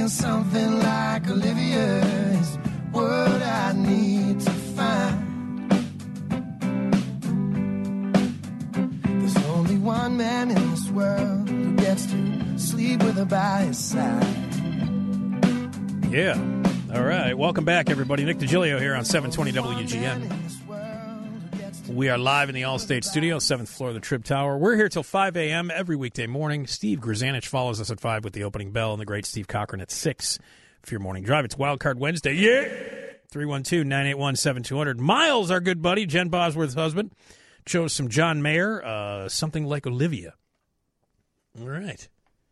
thinking something like Olivia is what I need to find. There's only one man in this world who gets to sleep with her by his side. Yeah. All right. Welcome back, everybody. Nick DiGilio here on 720 WGN. We are live in the Allstate Studio, 7th floor of the Trib Tower. We're here till 5 a.m. every weekday morning. Steve Grzanich follows us at 5 with the opening bell, and the great Steve Cochran at 6 for your morning drive. It's Wildcard Wednesday. Yeah! 312-981-7200. Miles, our good buddy, Jen Bosworth's husband, chose some John Mayer, something like Olivia. All right.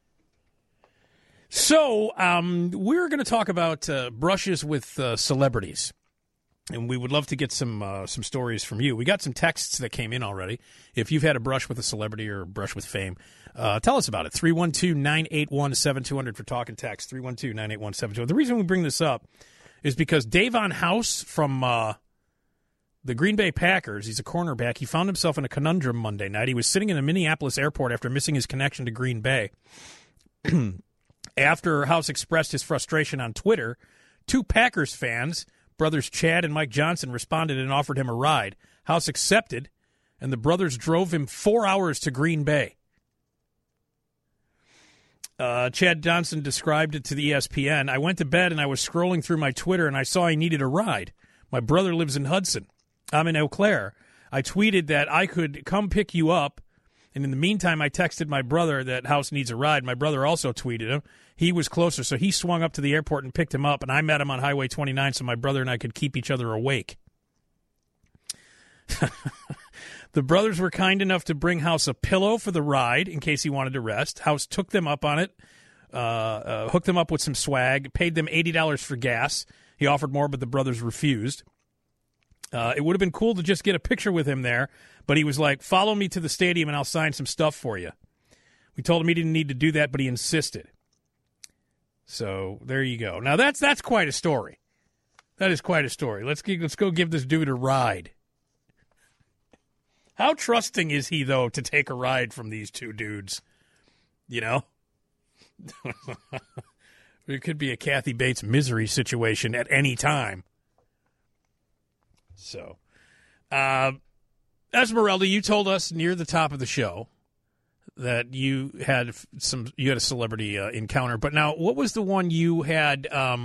So, we're going to talk about brushes with celebrities. And we would love to get some stories from you. We got some texts that came in already. If you've had a brush with a celebrity or a brush with fame, tell us about it. 312-981-7200 for talk and text. 312-981-7200. The reason we bring this up is because Davon House from the Green Bay Packers, he's a cornerback. He found himself in a conundrum Monday night. He was sitting in a Minneapolis airport after missing his connection to Green Bay. After House expressed his frustration on Twitter, two Packers fans, brothers Chad and Mike Johnson, responded and offered him a ride. House accepted, and the brothers drove him 4 hours to Green Bay. Chad Johnson described it to the ESPN. I went to bed and I was scrolling through my Twitter and I saw I needed a ride. My brother lives in Hudson. I'm in Eau Claire. I tweeted that I could come pick you up, and in the meantime I texted my brother that House needs a ride. My brother also tweeted him. He was closer, so he swung up to the airport and picked him up, and I met him on Highway 29 so my brother and I could keep each other awake. The brothers were kind enough to bring House a pillow for the ride in case he wanted to rest. House took them up on it, hooked them up with some swag, paid them $80 for gas. He offered more, but the brothers refused. It would have been cool to just get a picture with him there, but he was like, follow me to the stadium and I'll sign some stuff for you. We told him he didn't need to do that, but he insisted. So there you go. Now that's quite a story. That is quite a story. Let's go give this dude a ride. How trusting is he, though, to take a ride from these two dudes? You know? It could be a Kathy Bates misery situation at any time. So, Esmeralda, you told us near the top of the show that you had a celebrity encounter. But now, what was the one you had?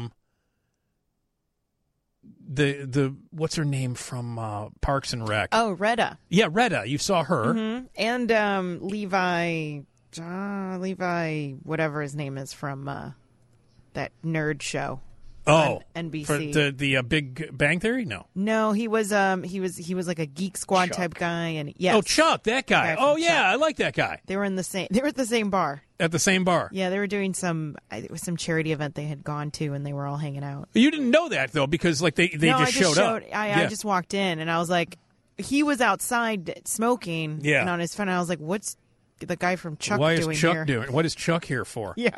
The what's her name from Parks and Rec? Oh, Retta. Yeah, Retta. You saw her. Mm-hmm. And Levi, whatever his name is from that nerd show. Oh, NBC. For the Big Bang Theory? No, he was like a Geek Squad Chuck. type guy, and yes. Oh, Chuck, that guy. Oh, yeah, Chuck. I like that guy. They were at the same bar. At the same bar. Yeah, they were doing some charity event they had gone to, and they were all hanging out. You didn't know that though, because like they just showed up. I just walked in, and I was like, he was outside smoking. Yeah. And on his phone, I was like, what's the guy from Chuck doing? here? Why is Chuck doing? What is Chuck here for? Yeah.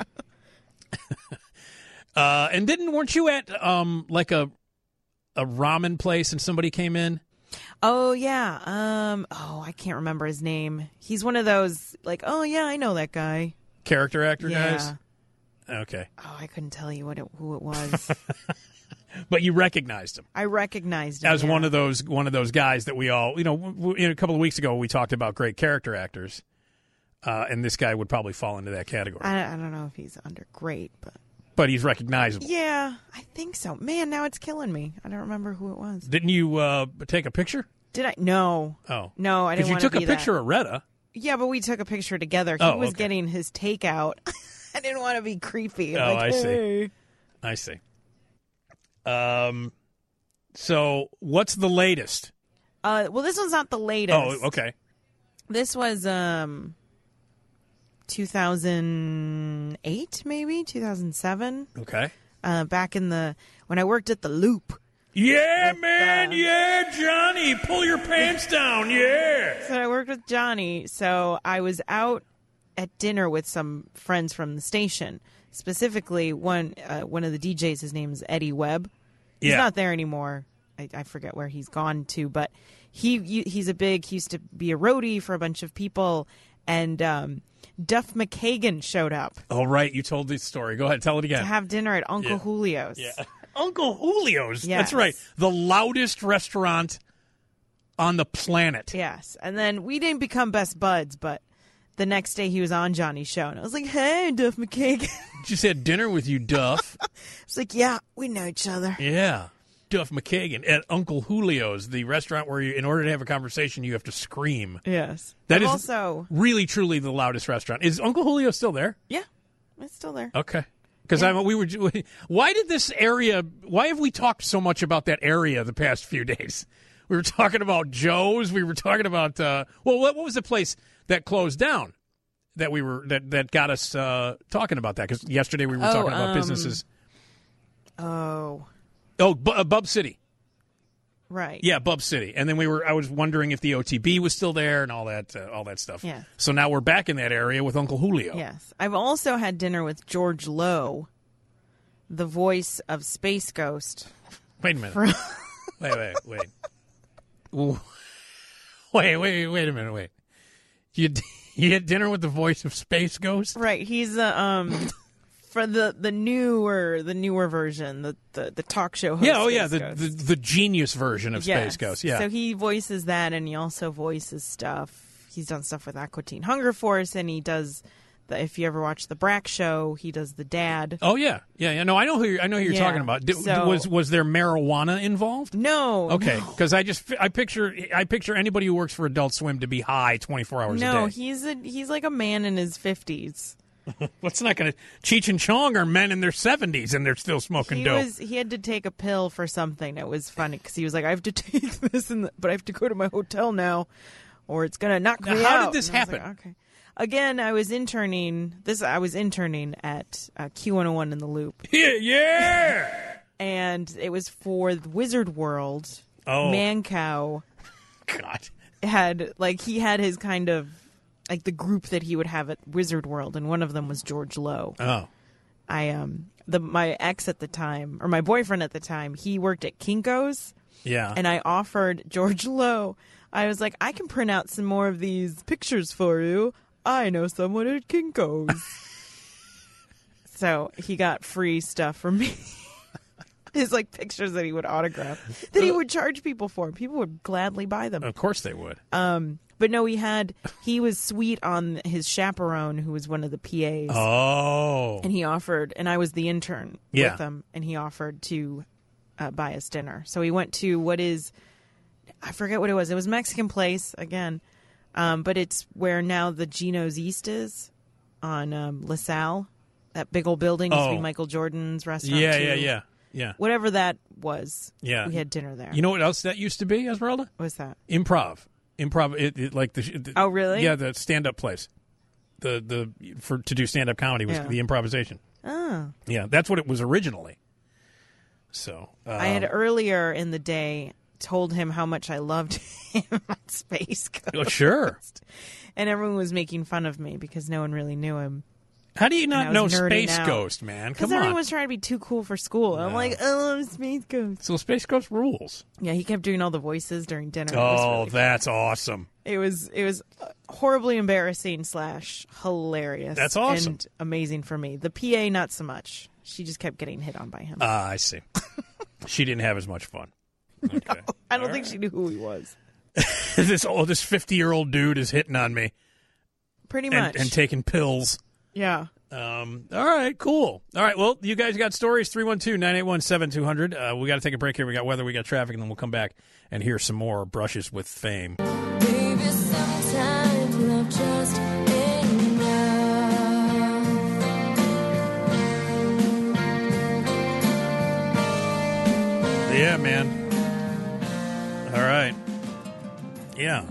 And weren't you at like a ramen place and somebody came in? Oh yeah. I can't remember his name. He's one of those like, oh yeah, I know that guy. Character actor Yeah. guys? Okay. Oh, I couldn't tell you who it was. But you recognized him. I recognized him As yeah. one of those guys that we all, a couple of weeks ago we talked about great character actors. And this guy would probably fall into that category. I don't know if he's under great, but he's recognizable. Yeah, I think so. Man, now it's killing me. I don't remember who it was. Didn't you take a picture? Did I? No. Oh. No, I didn't want to be because you took a picture of Retta. Yeah, but we took a picture together. He was okay. getting his takeout. I didn't want to be creepy. Oh, like, hey. I see. So what's the latest? Well, this one's not the latest. Oh, okay. This was 2008, maybe 2007. Okay. Back when I worked at the Loop. Yeah, man. Yeah, Johnny, pull your pants down. Yeah. So I worked with Johnny. So I was out at dinner with some friends from the station. Specifically, one of the DJs. His name is Eddie Webb. He's not there anymore. I forget where he's gone to, but he used to be a roadie for a bunch of people, and Duff McKagan showed up Oh, right. You told this story. Go ahead. Tell it to again. have dinner at Uncle Julio's. Yeah. Uncle Julio's. Yes. That's right. The loudest restaurant on the planet. Yes. And then we didn't become best buds, but the next day he was on Johnny's show, and I was like, hey, Duff McKagan. Just had dinner with you, Duff. It's like, yeah, we know each other. Yeah. Duff McKagan at Uncle Julio's, the restaurant where in order to have a conversation, you have to scream. Yes. That is also really, truly the loudest restaurant. Is Uncle Julio still there? Yeah, it's still there. Okay. Because why did this area, why have we talked so much about that area the past few days? We were talking about Joe's. We were talking about, what was the place that closed down that got us talking about that? Because yesterday we were talking about businesses. Bub City. Right. Yeah, Bub City. And then I was wondering if the OTB was still there and all that stuff. Yeah. So now we're back in that area with Uncle Julio. Yes. I've also had dinner with George Lowe, the voice of Space Ghost. Wait a minute. Wait. Wait a minute. Wait. You had dinner with the voice of Space Ghost? Right. He's for the newer version, the talk show host. Yeah, the genius version of Space Ghost. Yeah. So he voices that, and he also voices stuff. He's done stuff with Aqua Teen Hunger Force, and he does if you ever watch the Brack Show, he does the dad. Oh yeah. No, I know who you're talking about. Was there marijuana involved? No. Okay, because I picture anybody who works for Adult Swim to be high 24 hours a day. No, he's like a man in his 50s. What's not going to Cheech and Chong are men in their 70s and they're still smoking dope. He had to take a pill for something that was funny because he was like, I have to take this, but I have to go to my hotel now, or it's going to knock me out. How did this happen? Like, okay. Again, I was interning at Q101 in the Loop. Yeah. And it was for the Wizard World. Oh. Mancow. God. He had his kind of like the group that he would have at Wizard World, and one of them was George Lowe. Oh. My ex at the time, or my boyfriend at the time, he worked at Kinko's. Yeah. And I offered George Lowe. I was like, I can print out some more of these pictures for you. I know someone at Kinko's. So he got free stuff from me. His pictures that he would autograph, that he would charge people for. People would gladly buy them. Of course they would. But no, he was sweet on his chaperone, who was one of the PAs. Oh. And he offered, and I was the intern with him, and he offered to buy us dinner. So we went to I forget what it was. It was Mexican place again. But it's where now the Gino's East is on LaSalle, that big old building used to be Michael Jordan's restaurant. Yeah. Whatever that was. Yeah. We had dinner there. You know what else that used to be, Esmeralda? What's that? Improv. Oh, really? Yeah, the stand-up place. To do stand-up comedy was the improvisation. Oh. Yeah, that's what it was originally. So I had earlier in the day told him how much I loved him on Space Ghost. Oh, sure. And everyone was making fun of me because no one really knew him. How do you not know Space Ghost, man? Come on. Because everyone was trying to be too cool for school. I'm like, I love Space Ghost. So Space Ghost rules. Yeah, he kept doing all the voices during dinner. Oh, that's awesome. It was horribly embarrassing / hilarious. That's awesome. And amazing for me. The PA, not so much. She just kept getting hit on by him. I see. She didn't have as much fun. Okay. No, I don't think she knew who he was. This 50-year-old dude is hitting on me. Pretty much. And taking pills. Yeah. All right, cool. All right, well, you guys got stories, 312-981-7200. We got to take a break here. We got weather, we got traffic, and then we'll come back and hear some more Brushes with Fame. Baby, sometimes love just ain't enough. Yeah, man. All right. Yeah.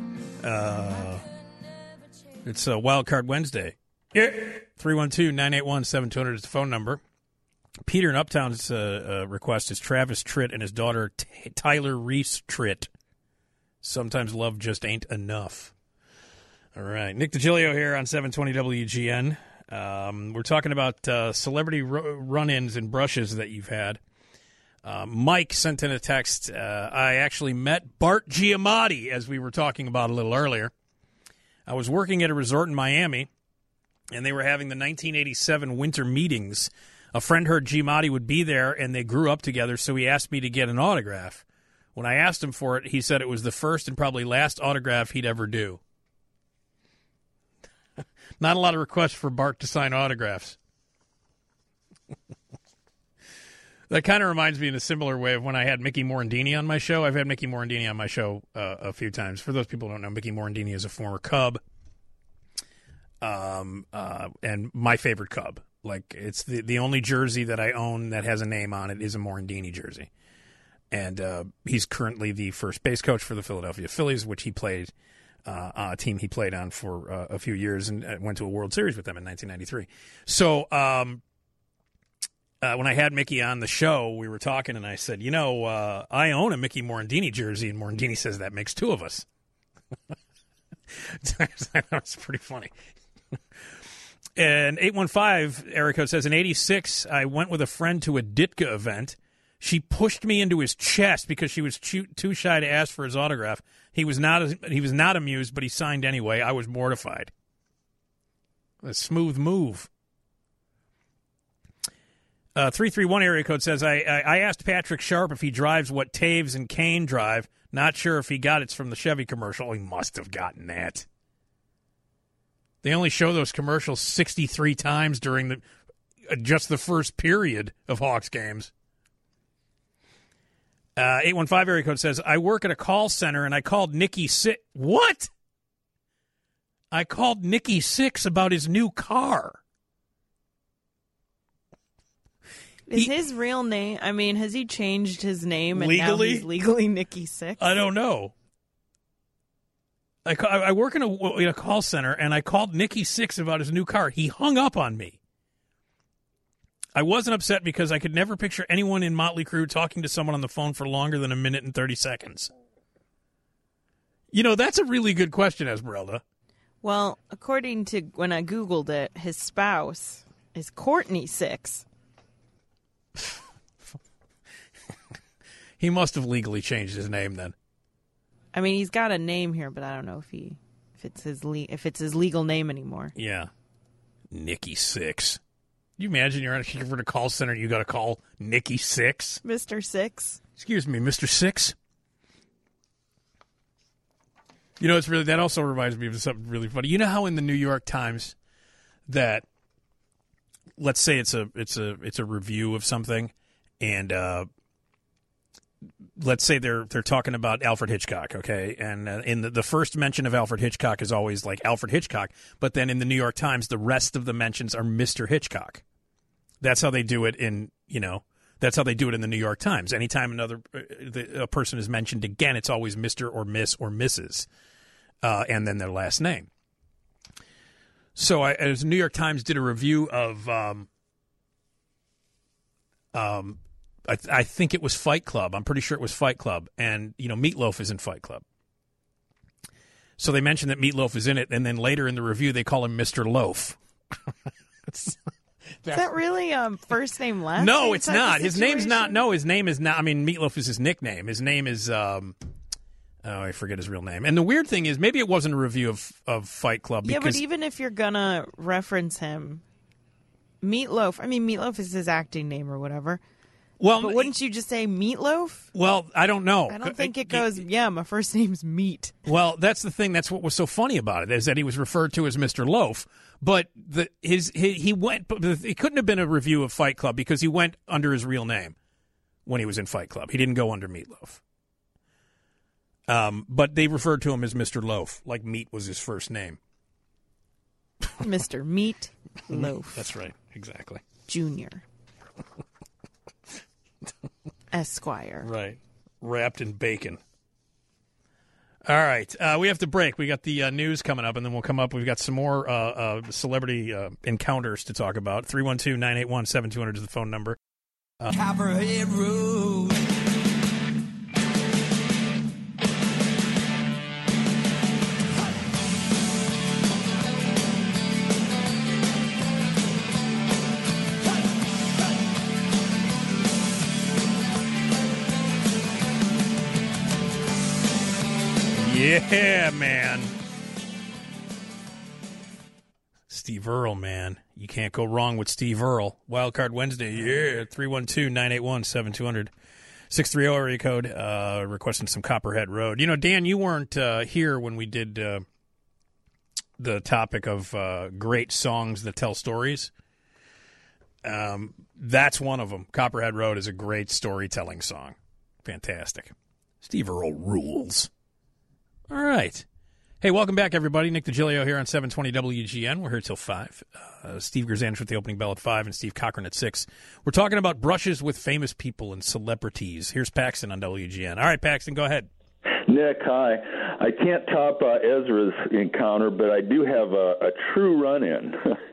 It's Wild Card Wednesday. Yeah. 312-981-7200 is the phone number. Peter in Uptown's request is Travis Tritt and his daughter Tyler Reese Tritt. Sometimes love just ain't enough. All right. Nick DiGilio here on 720 WGN. We're talking about celebrity run-ins and brushes that you've had. Mike sent in a text. I actually met Bart Giamatti, as we were talking about a little earlier. I was working at a resort in Miami, and they were having the 1987 winter meetings. A friend heard Giamatti would be there, and they grew up together, so he asked me to get an autograph. When I asked him for it, he said it was the first and probably last autograph he'd ever do. Not a lot of requests for Bart to sign autographs. That kind of reminds me in a similar way of when I had Mickey Morandini on my show. I've had Mickey Morandini on my show a few times. For those people who don't know, Mickey Morandini is a former Cub, and my favorite Cub. Like, it's the only jersey that I own that has a name on it is a Morandini jersey. And he's currently the first base coach for the Philadelphia Phillies, which he played a team he played on for a few years and went to a World Series with them in 1993. So when I had Mickey on the show, we were talking, and I said, I own a Mickey Morandini jersey, and Morandini says that makes two of us. That was pretty funny. And 815, Eric says, in 86, I went with a friend to a Ditka event. She pushed me into his chest because she was too shy to ask for his autograph. He was not amused, but he signed anyway. I was mortified. A smooth move. 331 area code says, I asked Patrick Sharp if he drives what Taves and Kane drive. Not sure if he got it from the Chevy commercial. He must have gotten that. They only show those commercials 63 times during just the first period of Hawks games. 815 area code says, I work at a call center and I called Nikki Six. What? I called Nikki Six about his new car. Is his real name? I mean, has he changed his name and legally? now he's legally Nikki Six? I don't know. I work in a call center, and I called Nikki Six about his new car. He hung up on me. I wasn't upset because I could never picture anyone in Motley Crue talking to someone on the phone for longer than a minute and 30 seconds. That's a really good question, Esmeralda. Well, according to when I Googled it, his spouse is Courtney Six. He must have legally changed his name then. I mean, he's got a name here, but I don't know if it's his legal name anymore. Yeah, Nikki Six. You imagine you're at a call center and you got to call Nikki Six, Mr. Six. Excuse me, Mr. Six. It's really, that also reminds me of something really funny. You know how in the New York Times that, let's say it's a review of something, and let's say they're talking about Alfred Hitchcock, okay? And in the first mention of Alfred Hitchcock is always like Alfred Hitchcock, but then in the New York Times, the rest of the mentions are Mr. Hitchcock. That's how they do it that's how they do it in the New York Times. Anytime a person is mentioned again, it's always Mr. or Miss or Mrs. And then their last name. So as the New York Times did a review of I think it was Fight Club. I'm pretty sure it was Fight Club. And, Meatloaf is in Fight Club. So they mentioned that Meatloaf is in it, and then later in the review they call him Mr. Loaf. Is that really first name, last name? No, it's not. His name's not. No, his name is not. I mean, Meatloaf is his nickname. His name is, I forget his real name. And the weird thing is, maybe it wasn't a review of Fight Club. Yeah, but even if you're going to reference him, Meatloaf is his acting name or whatever. Well, but wouldn't you just say Meatloaf? Well, I don't know. I don't think it goes, my first name's Meat. Well, that's the thing. That's what was so funny about it, is that he was referred to as Mr. Loaf. But he went. It couldn't have been a review of Fight Club because he went under his real name when he was in Fight Club. He didn't go under Meatloaf. But they referred to him as Mr. Loaf, like Meat was his first name. Mr. Meat Loaf. That's right. Exactly. Junior. Esquire. Right. Wrapped in bacon. All right. We have to break. We got the news coming up, and then we'll come up. We've got some more celebrity encounters to talk about. 312-981-7200 is the phone number. Copperhead Road. Yeah, man. Steve Earle, man. You can't go wrong with Steve Earle. Wildcard Wednesday, yeah. 312-981-7200. 630 area code, requesting some Copperhead Road. You know, Dan, you weren't here when we did the topic of great songs that tell stories. That's one of them. Copperhead Road is a great storytelling song. Fantastic. Steve Earle rules. All right. Hey, welcome back, everybody. Nick DiGilio here on 720 WGN. We're here till 5. Steve Gerzanich with the opening bell at 5 and Steve Cochran at 6. We're talking about brushes with famous people and celebrities. Here's Paxton on WGN. All right, Paxton, go ahead. Nick, hi. I can't top Ezra's encounter, but I do have a true run-in.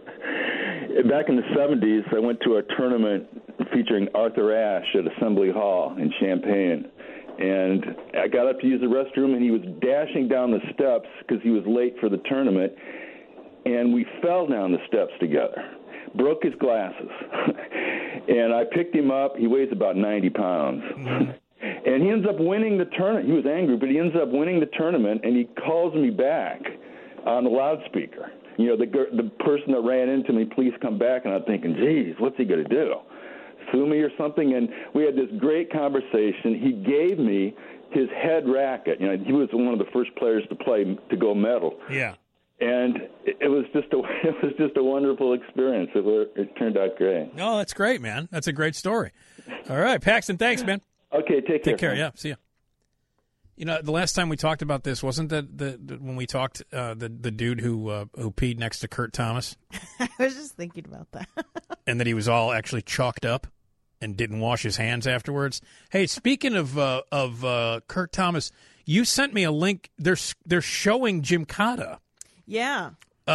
Back in the 70s, I went to a tournament featuring Arthur Ashe at Assembly Hall in Champaign. And I got up to use the restroom, and he was dashing down the steps because he was late for the tournament. And we fell down the steps together, broke his glasses. And I picked him up. He weighs about 90 pounds. And he ends up winning the tournament. He was angry, but he ends up winning the tournament, and he calls me back on the loudspeaker. You know, the person that ran into me, please come back. And I'm thinking, geez, what's he going to do? Sue me or something? And we had this great conversation. He gave me his head racket. You know, he was one of the first players to play to go medal. Yeah. And it was just a wonderful experience. It turned out great. Oh, that's great, man. That's a great story. All right, Paxton, thanks, man. Okay, take care. Take care, yeah. See ya. You know, the last time we talked about this, wasn't that the when we talked the dude who peed next to Kurt Thomas? I was just thinking about that. And that he was all actually chalked up and didn't wash his hands afterwards. Hey, speaking of Kurt Thomas, you sent me a link. They're showing Gymkhana. Yeah.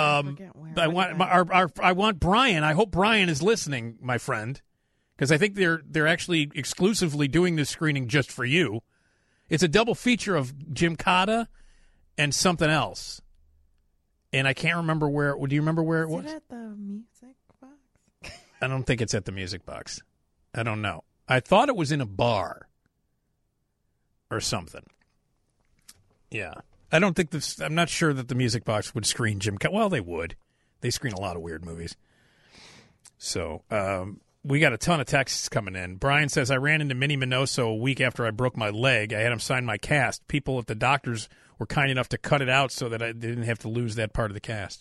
I want Brian. I hope Brian is listening, my friend, because I think they're actually exclusively doing this screening just for you. It's a double feature of Gymkhana and something else, and I can't remember where. Do you remember where it was? Is it at the Music Box? I don't think it's at the Music Box. I don't know. I thought it was in a bar or something. Yeah. I don't think this. I'm not sure that the Music Box would screen Gymkhana. Well, they would. They screen a lot of weird movies. So we got a ton of texts coming in. Brian says, I ran into Minnie Minoso a week after I broke my leg. I had him sign my cast. People at the doctors were kind enough to cut it out so that I didn't have to lose that part of the cast.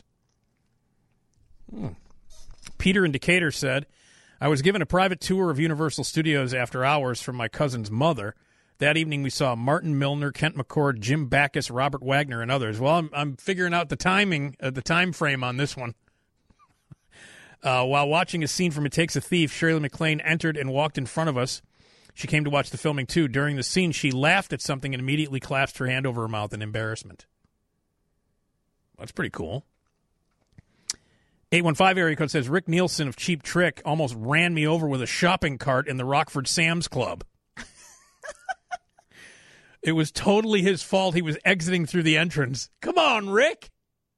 Peter in Decatur said, I was given a private tour of Universal Studios after hours from my cousin's mother. That evening, we saw Martin Milner, Kent McCord, Jim Backus, Robert Wagner, and others. Well, I'm figuring out the time frame on this one. While watching a scene from It Takes a Thief, Shirley MacLaine entered and walked in front of us. She came to watch the filming, too. During the scene, she laughed at something and immediately clasped her hand over her mouth in embarrassment. That's pretty cool. 815 area code says, Rick Nielsen of Cheap Trick almost ran me over with a shopping cart in the Rockford Sam's Club. It was totally his fault. He was exiting through the entrance. Come on, Rick.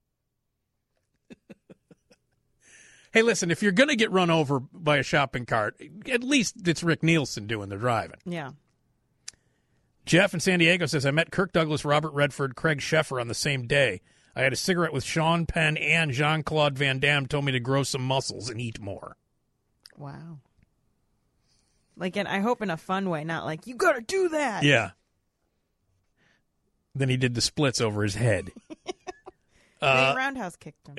Hey, listen, if you're going to get run over by a shopping cart, at least it's Rick Nielsen doing the driving. Yeah. Jeff in San Diego says, I met Kirk Douglas, Robert Redford, Craig Sheffer on the same day. I had a cigarette with Sean Penn and Jean-Claude Van Damme told me to grow some muscles and eat more. Wow. Like, I hope in a fun way, not like, you got to do that. Yeah. Then he did the splits over his head. Roundhouse kicked him.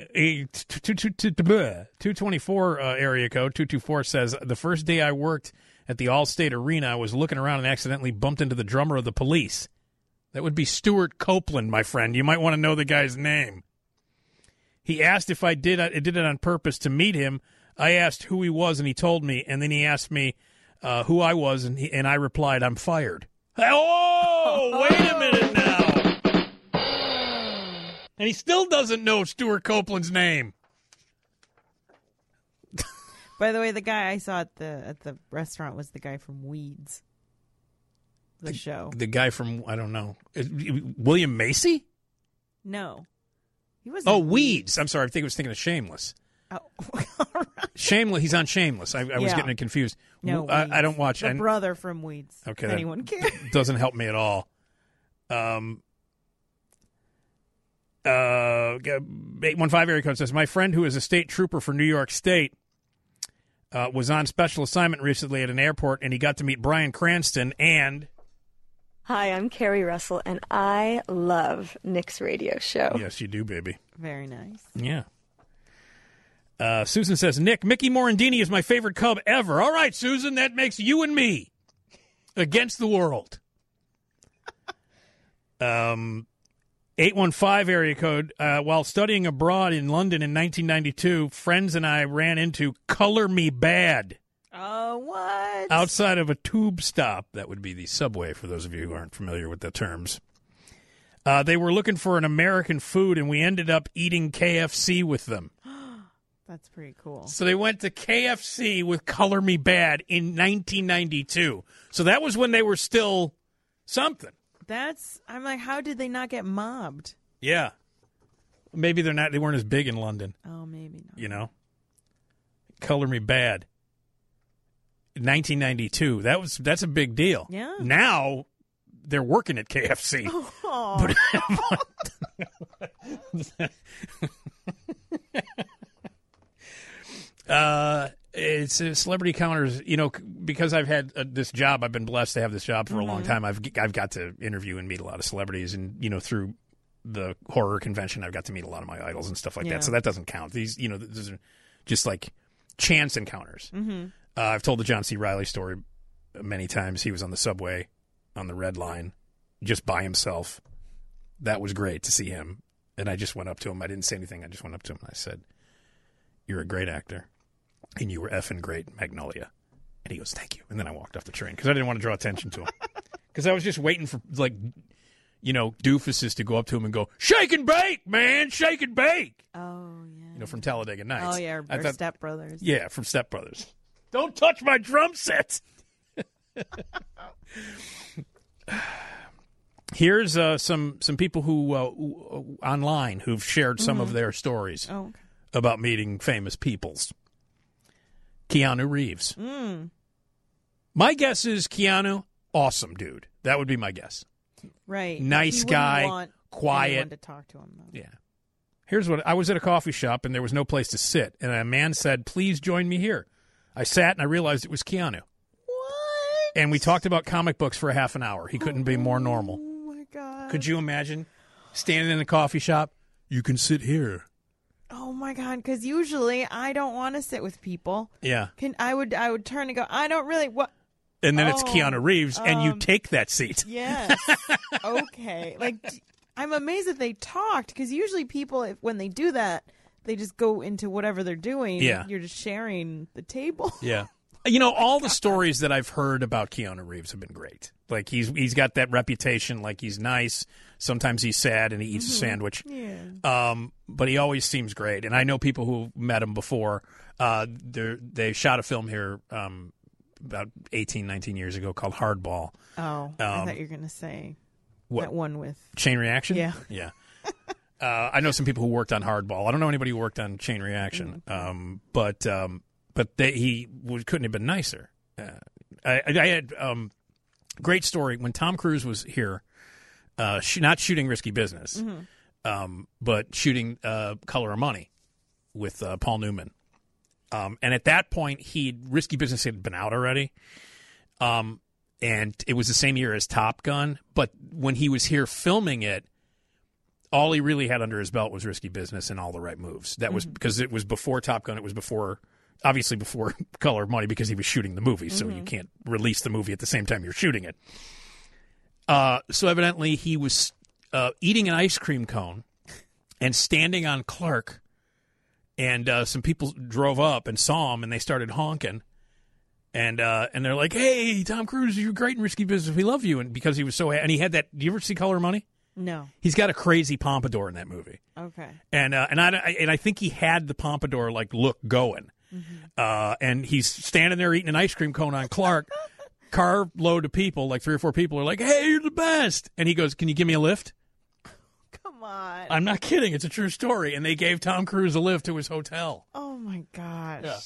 224 area code, 224 says, the first day I worked at the Allstate Arena, I was looking around and accidentally bumped into the drummer of the Police. That would be Stuart Copeland, my friend. You might want to know the guy's name. He asked if I did it on purpose to meet him. I asked who he was, and he told me. And then he asked me who I was, and I replied, I'm fired. Oh, wait a minute now. And he still doesn't know Stuart Copeland's name. By the way, the guy I saw at the restaurant was the guy from Weeds. The show. The guy from, I don't know. William Macy? No. He was. Oh, Weeds. I'm sorry. I was thinking of Shameless. Oh. Shameless. He's on Shameless. I was getting it confused. No, I don't watch. The brother from Weeds. Okay. Anyone cares? Doesn't help me at all. 815 area code says, my friend who is a state trooper for New York State was on special assignment recently at an airport, and he got to meet Bryan Cranston and... Hi, I'm Carrie Russell, and I love Nick's radio show. Yes, you do, baby. Very nice. Yeah. Susan says, Nick, Mickey Morandini is my favorite Cub ever. All right, Susan, that makes you and me against the world. 815 area code. While studying abroad in London in 1992, friends and I ran into Color Me Bad. Oh, what? Outside of a tube stop. That would be the subway, for those of you who aren't familiar with the terms. They were looking for an American food, and we ended up eating KFC with them. That's pretty cool. So they went to KFC with Color Me Bad in 1992. So that was when they were still something. I'm like, how did they not get mobbed? Yeah. Maybe they weren't as big in London. Oh, maybe not. You know? Color Me Bad. 1992. That's a big deal. Yeah. Now they're working at KFC. Oh. It's celebrity counters, because I've had this job. I've been blessed to have this job for a long time. I've got to interview and meet a lot of celebrities, and through the horror convention, I've got to meet a lot of my idols and stuff like that. So that doesn't count. These, these are just like chance encounters. Mm-hmm. I've told the John C. Reilly story many times. He was on the subway on the Red Line, just by himself. That was great to see him. And I just went up to him. I didn't say anything. I just went up to him and I said, "You're a great actor. And you were effing great, Magnolia." And he goes, "Thank you." And then I walked off the train because I didn't want to draw attention to him. Because I was just waiting for, doofuses to go up to him and go, "Shake and bake, man, shake and bake." Oh, yeah. From Talladega Nights. Oh, yeah, or Step Brothers. Yeah, from Step Brothers. "Don't touch my drum set." Here's some people who online who've shared some of their stories about meeting famous peoples. Keanu Reeves. My guess is Keanu, awesome dude. That would be my guess. Right. Nice guy, quiet. To talk to him, though. Yeah. Here's what I was at a coffee shop and there was no place to sit, and a man said, "Please join me here." I sat and I realized it was Keanu. What? And we talked about comic books for a half an hour. He couldn't be more normal. Oh my God. Could you imagine standing in a coffee shop? "You can sit here." Oh my God! Because usually I don't want to sit with people. Yeah. I would turn and go, "I don't really what." And then it's Keanu Reeves, and you take that seat. Yes. Okay. I'm amazed that they talked, because usually people, when they do that, they just go into whatever they're doing. Yeah. You're just sharing the table. Yeah. All the stories that I've heard about Keanu Reeves have been great. Like, he's got that reputation, like he's nice. Sometimes he's sad and he eats a sandwich. Yeah. But he always seems great. And I know people who met him before. They shot a film here about 18, 19 years ago called Hardball. Oh, I thought you were going to say what? That one with Chain Reaction? Yeah. Yeah. I know some people who worked on Hardball. I don't know anybody who worked on Chain Reaction. But he couldn't have been nicer. I had great story when Tom Cruise was here, not shooting Risky Business, but shooting Color of Money with Paul Newman. And at that point, Risky Business had been out already. And it was the same year as Top Gun. But when he was here filming it, all he really had under his belt was Risky Business and All the Right Moves. That was because it was before Top Gun. It was obviously before Color of Money, because he was shooting the movie. So you can't release the movie at the same time you're shooting it. So evidently he was eating an ice cream cone and standing on Clark. And some people drove up and saw him, and they started honking. And they're like, "Hey, Tom Cruise, you're great in Risky Business. We love you." And because he was so, and he had that. Do you ever see Color of Money? No. He's got a crazy pompadour in that movie. Okay. And I think he had the pompadour look going. And he's standing there eating an ice cream cone on Clark. Car load of people, like 3 or 4 people, are like, "Hey, you're the best." And he goes, "Can you give me a lift?" Come on. I'm not kidding. It's a true story. And they gave Tom Cruise a lift to his hotel. Oh my gosh. Yeah.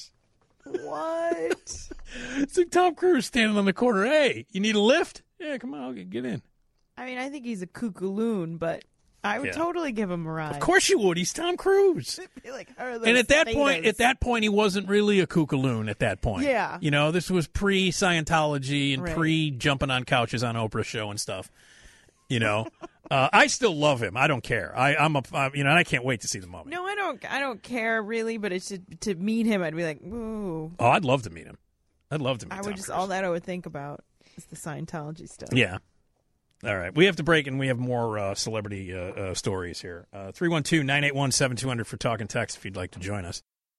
What? It's like Tom Cruise standing on the corner. "Hey, you need a lift?" "Yeah, come on, get in." I mean, I think he's a kookaloon, but I would totally give him a ride. Of course you would. He's Tom Cruise. Like, and at that point, he wasn't really a kookaloon at that point. Yeah. You know, this was pre-Scientology and Right. pre-jumping on couches on Oprah's show and stuff. You know, I still love him. I don't care. I'm and I can't wait to see the Mummy. No, I don't care really, but it's to meet him, I'd be like, ooh. Oh, I'd love to meet him. I'd love to meet I Tom would just Cruise. all that I would think about is the Scientology stuff. Yeah. All right. We have to break, and we have more celebrity stories here. 312-981-7200 for Talk and Text if you'd like to join us.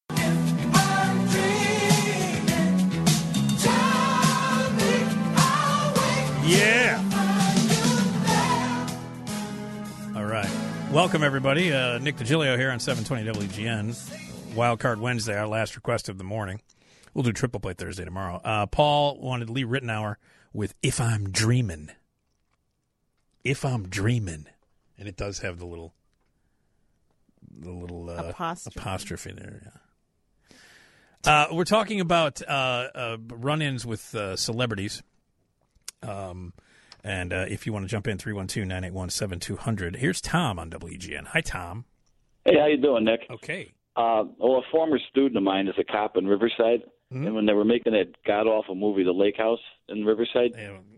Yeah. All right. Welcome, everybody. Nick DiGilio here on 720 WGN. Wildcard Wednesday, our last request of the morning. We'll do Triple Play Thursday tomorrow. Paul wanted Lee Ritenour with If I'm Dreamin'. If I'm Dreamin'. And it does have the little apostrophe there. Yeah. We're talking about run-ins with celebrities. And if you want to jump in, 312-981-7200. Here's Tom on WGN. Hi, Tom. Hey, how you doing, Nick? Okay. A former student of mine is a cop in Riverside, and when they were making that god-awful movie, The Lake House in Riverside,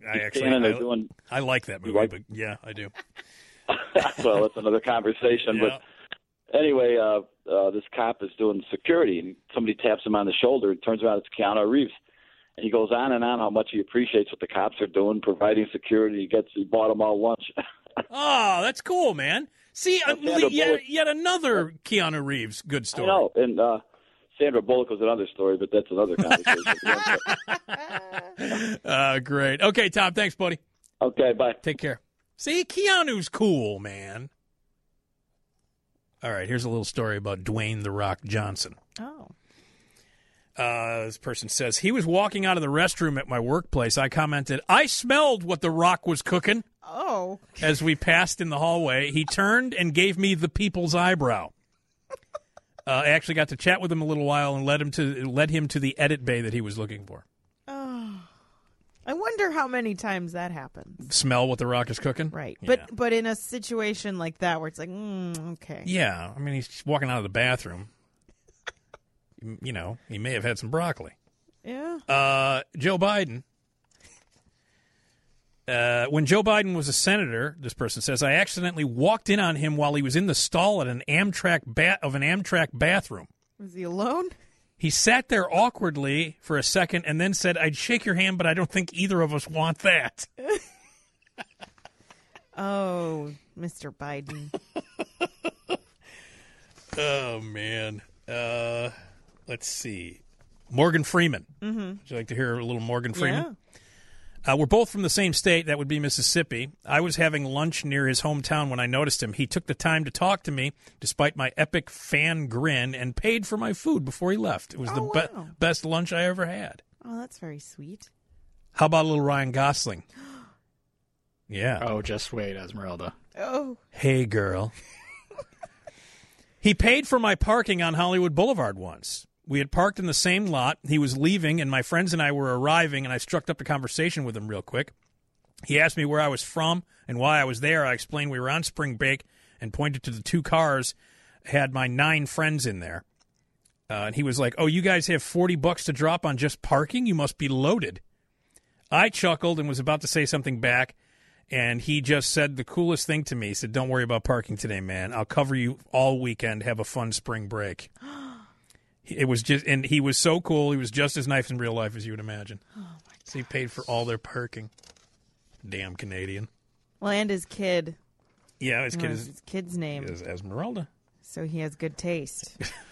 I like that movie, but yeah, I do. Well, that's another conversation. Yeah. But anyway, this cop is doing security, and somebody taps him on the shoulder. It turns out it's Keanu Reeves. And he goes on and on how much he appreciates what the cops are doing, providing security. He bought them all lunch. Oh, that's cool, man. See, yet another Keanu Reeves good story. I know, and Sandra Bullock was another story, but that's another conversation. Great. Okay, Tom, thanks, buddy. Okay, bye. Take care. See, Keanu's cool, man. All right, here's a little story about Dwayne The Rock Johnson. Oh. This person says, he was walking out of the restroom at my workplace. I commented, I smelled what The Rock was cooking. Oh. As we passed in the hallway, he turned and gave me the people's eyebrow. I actually got to chat with him a little while and led him to the edit bay that he was looking for. Oh. I wonder how many times that happens. Smell what The Rock is cooking? Right. Yeah. But in a situation like that where it's like, okay. Yeah. I mean, he's walking out of the bathroom. You know, he may have had some broccoli. Yeah. Joe Biden. When Joe Biden was a senator, this person says, I accidentally walked in on him while he was in the stall at an Amtrak bathroom. Was he alone? He sat there awkwardly for a second and then said, I'd shake your hand, but I don't think either of us want that. Oh, Mr. Biden. Oh, man. Let's see. Morgan Freeman. Mm-hmm. Would you like to hear a little Morgan Freeman? Yeah. We're both from the same state. That would be Mississippi. I was having lunch near his hometown when I noticed him. He took the time to talk to me, despite my epic fan grin, and paid for my food before he left. It was best lunch I ever had. Oh, that's very sweet. How about a little Ryan Gosling? Yeah. Oh, just wait, Esmeralda. Oh. Hey, girl. He paid for my parking on Hollywood Boulevard once. We had parked in the same lot. He was leaving, and my friends and I were arriving, and I struck up a conversation with him real quick. He asked me where I was from and why I was there. I explained we were on spring break and pointed to the two cars, had my 9 friends in there. And he was like, oh, you guys have $40 to drop on just parking? You must be loaded. I chuckled and was about to say something back, and he just said the coolest thing to me. He said, don't worry about parking today, man. I'll cover you all weekend. Have a fun spring break. It was just, and he was so cool. He was just as nice in real life as you would imagine. Oh, my God. So he paid for all their parking. Damn Canadian. Well, and his kid. Yeah, his kid's name is Esmeralda. So he has good taste.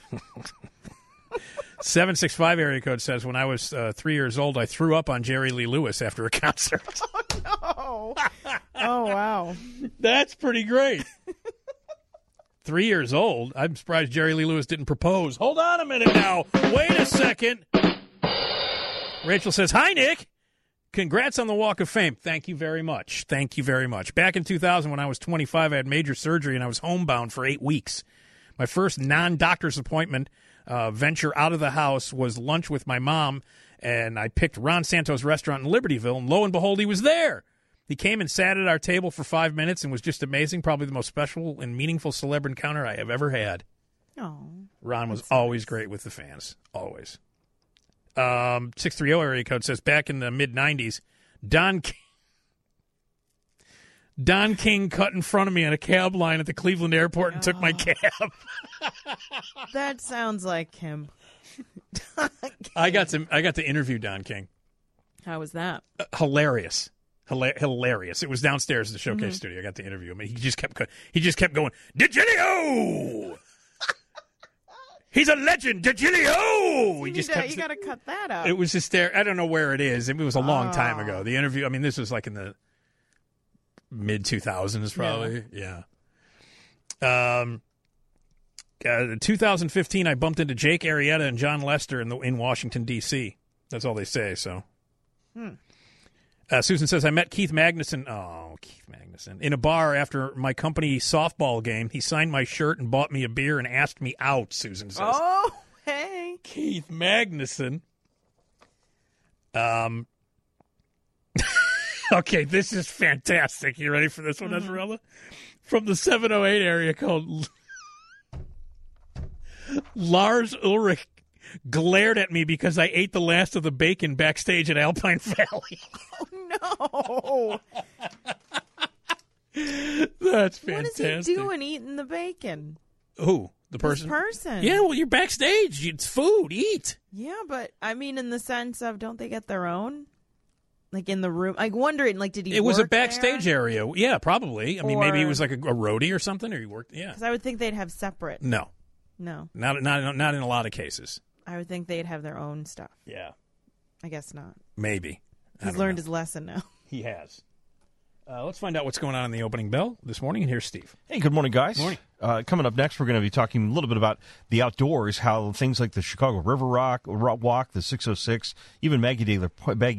765 area code says, when I was 3 years old, I threw up on Jerry Lee Lewis after a concert. Oh, no. Oh, wow. That's pretty great. 3 years old? I'm surprised Jerry Lee Lewis didn't propose. Hold on a minute now. Wait a second. Rachel says, hi, Nick. Congrats on the Walk of Fame. Thank you very much. Thank you very much. Back in 2000, when I was 25, I had major surgery, and I was homebound for 8 weeks. My first non-doctor's appointment venture out of the house was lunch with my mom, and I picked Ron Santos' restaurant in Libertyville, and lo and behold, he was there. He came and sat at our table for 5 minutes and was just amazing. Probably the most special and meaningful celeb encounter I have ever had. Oh, Ron was always great with the fans. Always. 630 area code says back in the mid-'90s, Don King cut in front of me on a cab line at the Cleveland airport and took my cab. That sounds like him. I got to interview Don King. How was that? Hilarious. Hilarious. It was downstairs in the showcase studio. I got to interview him. He just kept going, DiGilio! He's a legend, DiGilio! You got to cut that out. It was hysterical. I don't know where it is. It was a long time ago. The interview, I mean, this was like in the mid-2000s probably. Yeah. 2015, I bumped into Jake Arrieta and John Lester in Washington, D.C. That's all they say, so. Susan says, I met Keith Magnuson. Oh, Keith Magnuson. In a bar after my company softball game. He signed my shirt and bought me a beer and asked me out, Susan says. Oh, hey. Keith Magnuson. Okay, this is fantastic. You ready for this one, Esmeralda? From the 708 area code, Lars Ulrich glared at me because I ate the last of the bacon backstage at Alpine Valley. Oh, no. That's fantastic. What is he doing eating the bacon? Who? The person? This person. Yeah, well, you're backstage. It's food. Eat. Yeah, but I mean in the sense of don't they get their own? Like in the room? Like wondering, like did he It was work a backstage there? area. Yeah, probably. I mean, maybe he was like a roadie or something, or he worked, yeah. Because I would think they'd have separate. No. No. Not in a lot of cases. I would think they'd have their own stuff. Yeah. I guess not. Maybe. He's learned his lesson now. He has. Let's find out what's going on in the opening bell this morning, and here's Steve. Hey, good morning, guys. Morning. Coming up next, we're going to be talking a little bit about the outdoors, how things like the Chicago River Walk, the 606, even Maggie Daly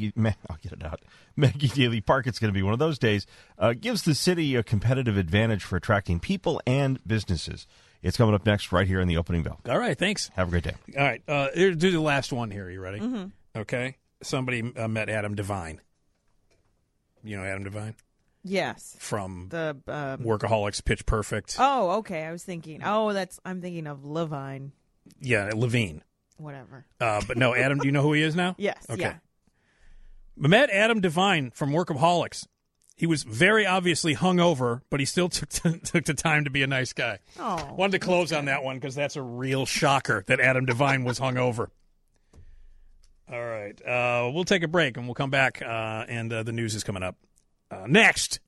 Park, it's going to be one of those days, gives the city a competitive advantage for attracting people and businesses. It's coming up next right here in the opening bell. All right, thanks. Have a great day. All right, do the last one here. You ready? Mm-hmm. Okay. Somebody met Adam Devine. You know Adam Devine? Yes. From the Workaholics, Pitch Perfect. Oh, okay. I was thinking. I'm thinking of Levine. Yeah, Levine. Whatever. But no, Adam. Do you know who he is now? Yes. Okay. Yeah. Met Adam Devine from Workaholics. He was very obviously hungover, but he still took the time to be a nice guy. Oh. Wanted to close on that one because that's a real shocker that Adam Devine was hungover. All right. We'll take a break and we'll come back, and the news is coming up next.